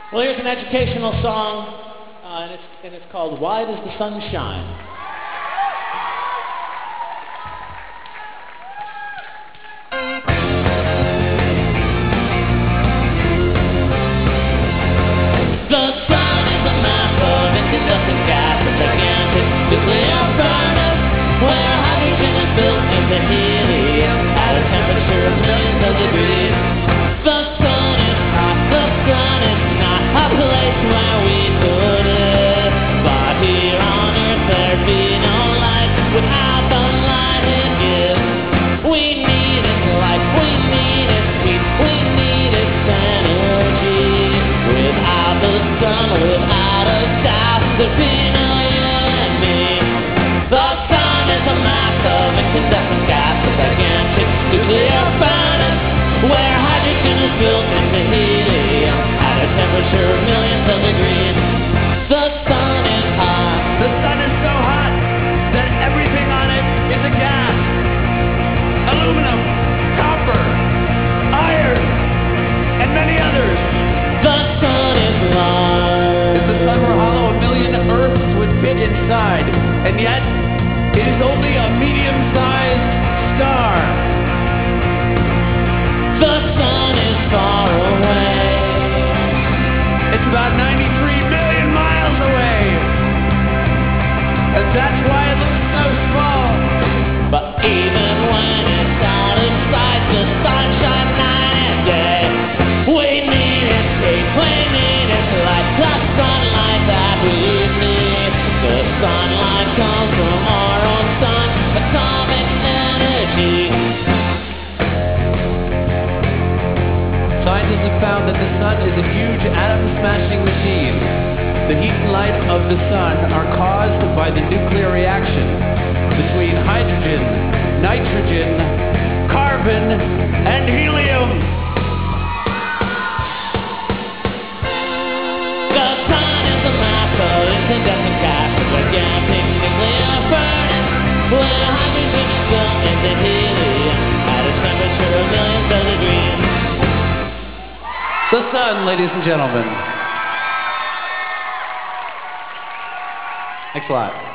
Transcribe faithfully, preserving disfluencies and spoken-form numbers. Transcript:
Well, here's an educational song, uh, and, it's, and it's called Why Does the Sun Shine? The sun is a massive incandescent gas, a gigantic nuclear furnace where hydrogen is built into helium at a temperature of millions of degrees. The sun is hot, the sun is not a place where we could live, but here on Earth there'd be no life without the light it gives. We need its light, we need its heat, we need its energy. Without the sun, without a doubt, there'd be no you and me. The sun is a massive incandescent gas, a gigantic nuclear furnace where hydrogen is built into helium at a temperature of millions of degrees. The sun is hot. The sun is so hot that everything on it is a gas. Aluminum, copper, iron, and many others. The sun is large. If the sun were hollow, a million Earths would fit inside, and yet it is only a medium-sized star. The sun is far away. It's about ninety-three million miles away, and that's why it looks so small. But even when it's out of sight, the sun shines night and day. We need its heat, we need its light, the sunlight that we need. The sunlight comes from our own sun, atomic energy. Scientists have found that the sun is a huge atom-smashing machine. The heat and light of the sun are caused by the nuclear reaction between hydrogen, nitrogen, carbon, and helium. The sun is a massive incandescent gas, a gigantic nuclear furnace where hydrogen is built into helium at a temperature of millions of degrees. The sun, ladies and gentlemen. Thanks a lot.